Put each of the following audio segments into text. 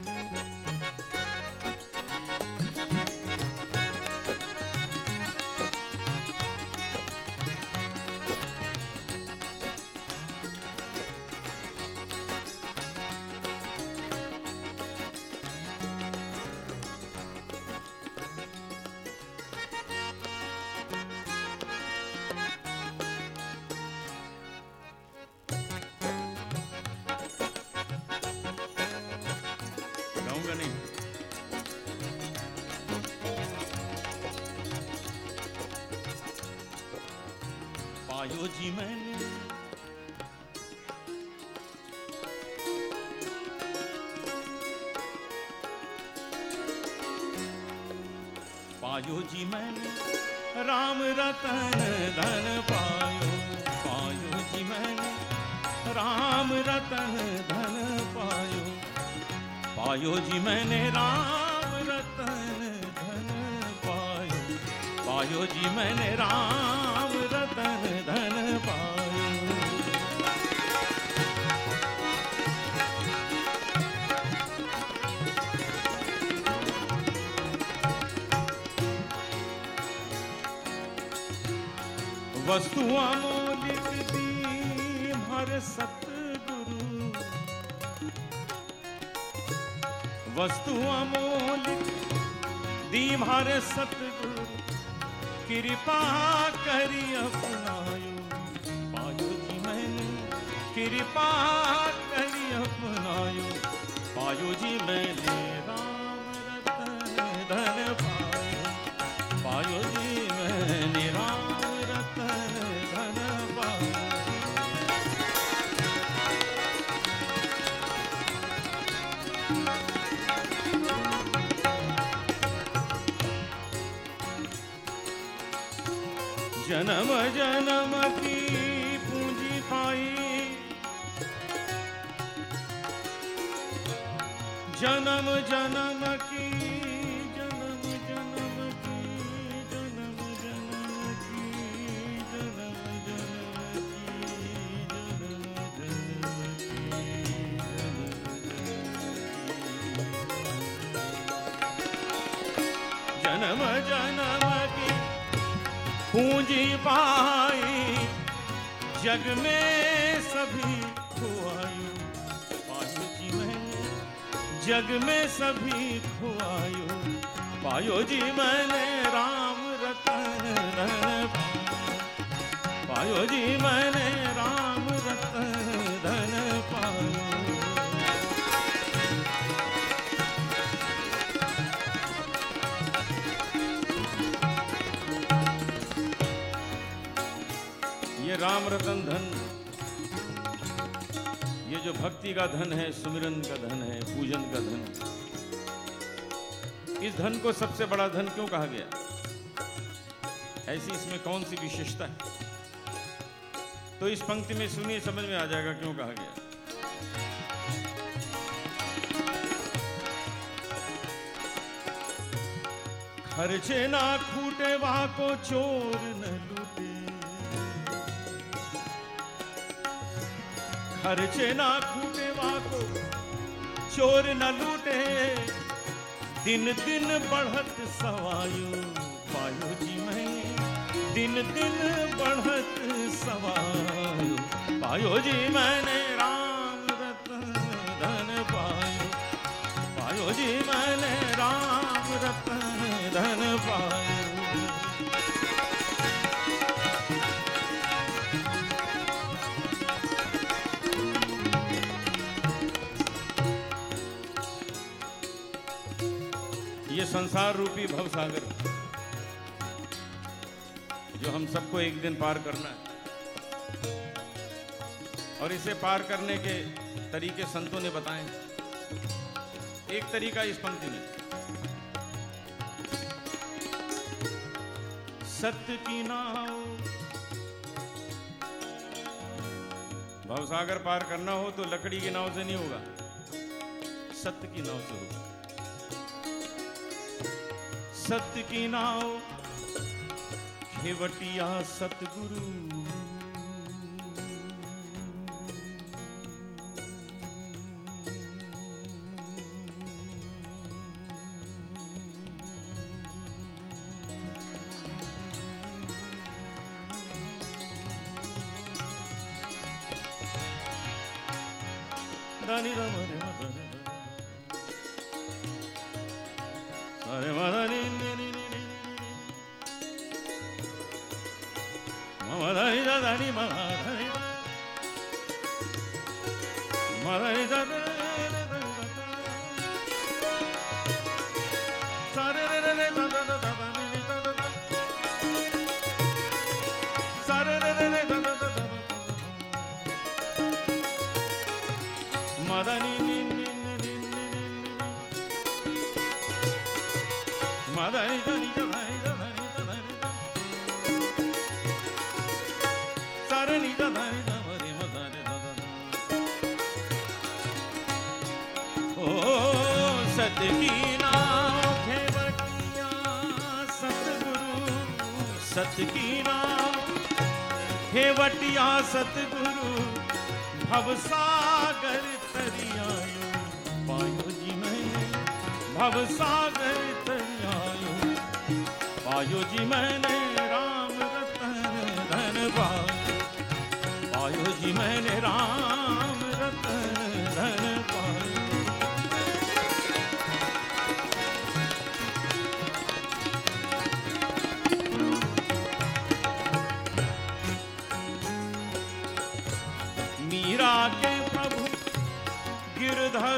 गाऊंगा नहीं। पायो जी मैंने पायो जी मैंने राम रतन धन पायो। पायो जी मैंने राम रतन धन पायो। पायो जी मैंने राम रतन धन पायो। पायो जी मैंने राम रतन धन पायो। वस्तु अमोलिक दी हर सतगुरु। वस्तु अमोलिक दी हर सतगुरु। कृपा करी अपनायो। पायो जी मैंने कृपा करी अपनायो। पायो जी मैंने राम रतन धन पायो। पायो जी मैंने राम रतन धन पायो। जन्म जन्म की पूंजी पाई। जन्म जन्म की जन्म जन्म की जन्म जन्म की जन्म जन्म की जन्म जन्म की पूंजी पाई। जग में सभी खुआयो। पायो जी मैंने जग में सभी खुआयो। पायो जी मैंने राम रतन धन पायो। पायो जी मैंने राम रतन धन पायो। ये राम रतन धन, ये जो भक्ति का धन है, सुमिरन का धन है, पूजन का धन, इस धन को सबसे बड़ा धन क्यों कहा गया? ऐसी इसमें कौन सी विशेषता है? तो इस पंक्ति में सुनिए, समझ में आ जाएगा क्यों कहा गया। खर्चे ना खूटे वहां को चोर न लूटे। खर्चे ना खूटे वहां को चोर न लूटे। दिन दिन बढ़त सवायो। पायो जी मैं दिन दिन बढ़त सवायो। पायो जी मैंने राम रतन धन पायो। पायो जी मैंने राम रतन धन पायो। ये संसार रूपी भवसागर जो हम सबको एक दिन पार करना है, और इसे पार करने के तरीके संतों ने बताए। एक तरीका इस पंक्ति में, सत्य की नाव। भवसागर पार करना हो तो लकड़ी की नाव से नहीं होगा, सत्य की नाव से होगा। सत्य की नाव खेवटिया सतगुरु। धनि धम रे अरे मदनी मदनी धनि मदनी मदनी धनि सारे रे रे रे सारे रे रे रे मदनी मदनी धनि सारे नि धनि धमरे मदनी ओ सत की नाम खेवटिया सतगुरु सत की नाम खेवटिया सतगुरु भवसागर तरियायो पायो जी मैंने भवसागर तरियायो पायो जी मैंने राम रतन धन पायो जी मैंने राम रतन धन पायो मीरा के प्रभु गिरधर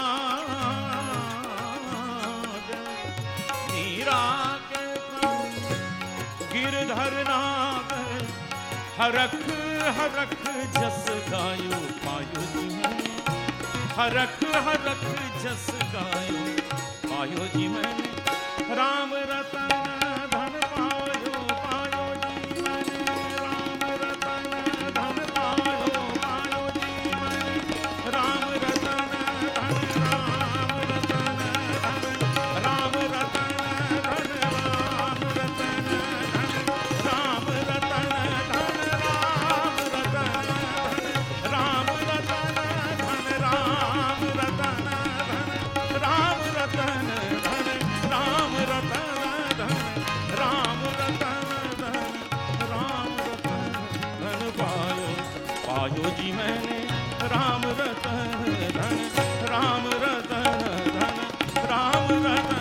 नाग मीरा के प्रभु गिरधर नाग हरख हरख जस गायो पायो जी मैंने हरख हरख जस गायो पायो जी मैंने राम रतन धन पायो पायो जी मैंने राम रतन धन पायो पायो जी मैंने राम रतन धन राम रतन धन राम रतन धन राम रतन धन राम रतन धन राम रतन धन राम रतन धन राम रतन धन राम रतन धन राम रतन धन राम रतन धन राम रतन धन पायो पायो जी मैंने राम रतन धन राम रतन धन राम रतन